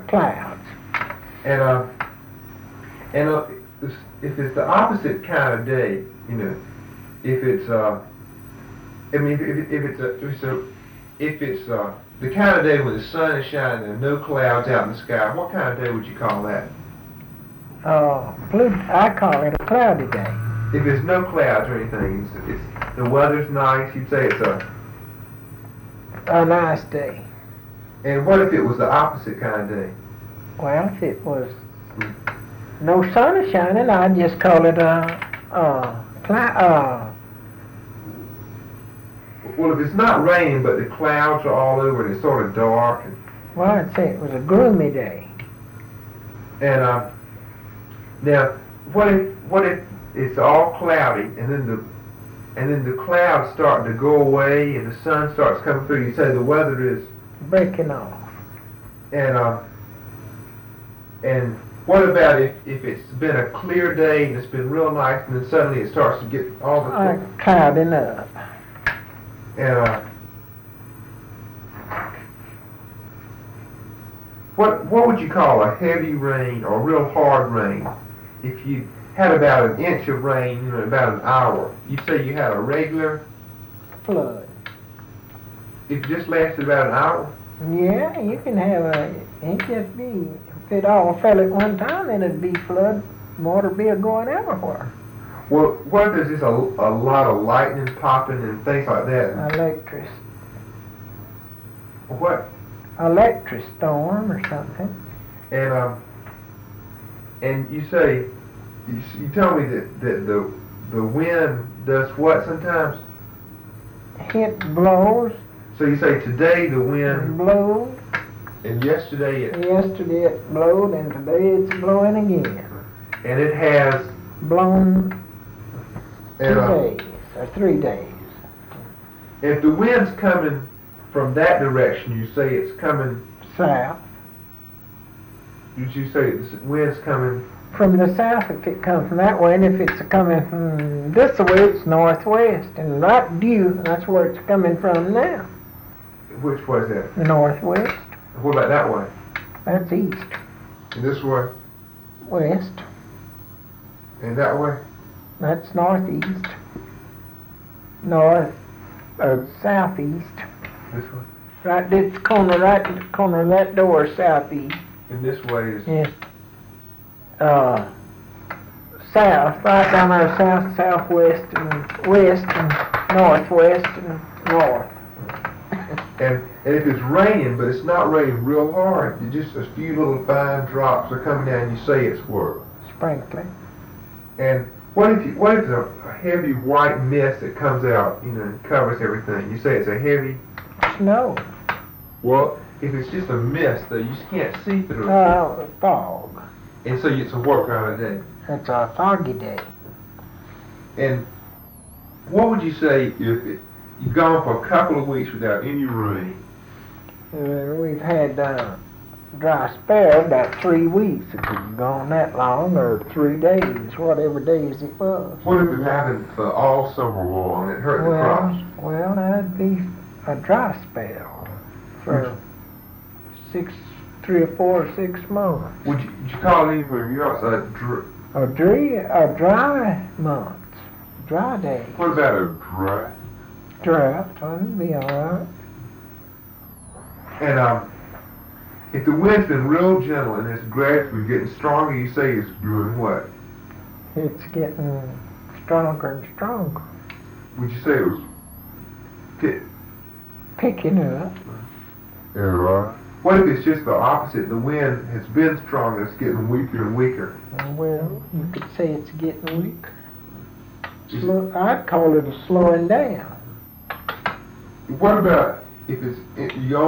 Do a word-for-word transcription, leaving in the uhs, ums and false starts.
clouds. And uh, and uh, if it's the opposite kind of day, you know, if it's uh, I mean, if, if it's a, so if it's uh, the kind of day when the sun is shining and no clouds out in the sky, what kind of day would you call that? Uh, blue, I call it a cloudy day. If there's no clouds or anything, it's, it's the weather's nice. You'd say it's a a nice day. And what if it was the opposite kind of day? Well, if it was no sun is shining, I'd just call it a, a cloud. Uh, well, if it's not raining, but the clouds are all over and it's sort of dark. And, well, I'd say it was a gloomy day. And uh, now, what if what if it's all cloudy and then the and then the clouds start to go away and the sun starts coming through? You say the weather is breaking off. And uh, and what about if, if it's been a clear day and it's been real nice and then suddenly it starts to get all the uh, clouding up. And uh, what what would you call a heavy rain or real hard rain? If you had about an inch of rain in about an hour, you'd say you had a regular flood. If it just lasted about an hour? Yeah, you can have a, it just be, if it all fell at one time, then it'd be flood, water be going everywhere. Well, what if there's just a, a lot of lightning popping and things like that? Electric. What? Electric storm or something. And um, and you say, you, you tell me that, that the the wind does what sometimes? It blows. So you say today the wind blows. And yesterday it... Yesterday it blowed and today it's blowing again. And it has... blown two and, uh, days or three days. If the wind's coming from that direction, you say it's coming... south. Did you say the wind's coming... from the south if it comes from that way, and if it's coming from this way, it's northwest. And right due, that's where it's coming from now. Which way is that? The northwest. What about that way? That's east. And this way? West. And that way? That's northeast. North, or southeast. This way? Right this corner, right in the corner of that door is southeast. And this way is... Yeah. Uh, south, right down there, south, southwest, and west, and northwest, and north. and, and if it's raining, but it's not raining real hard, just a few little fine drops are coming down, you say it's what? Sprinkling. And what if you, what if it's a heavy white mist that comes out, you know, and covers everything? You say it's a heavy... Snow. Well, if it's just a mist, though, you just can't see through it. Uh, fog. And so it's a work on a day. It's a foggy day. And what would you say if it, you've gone for a couple of weeks without any rain? Uh, we've had uh, dry spell about three weeks. If it's gone that long, or three days, whatever days it was. What if it happened for all summer long and it hurt well, the crops? Well, that'd be a dry spell for six, three or four or six months. Would you, would you call it even else a dr- A dry, a dry month, dry day. What about a dry? Drought, would be all right. And um, if the wind's been real gentle and it's gradually getting stronger, you say it's doing what? It's getting stronger and stronger. Would you say it was pick, picking up? Yeah, right. What if it's just the opposite? The wind has been strong and it's getting weaker and weaker. Well, you could say it's getting weaker. Slow, I'd call it a slowing down. What about if it's it, you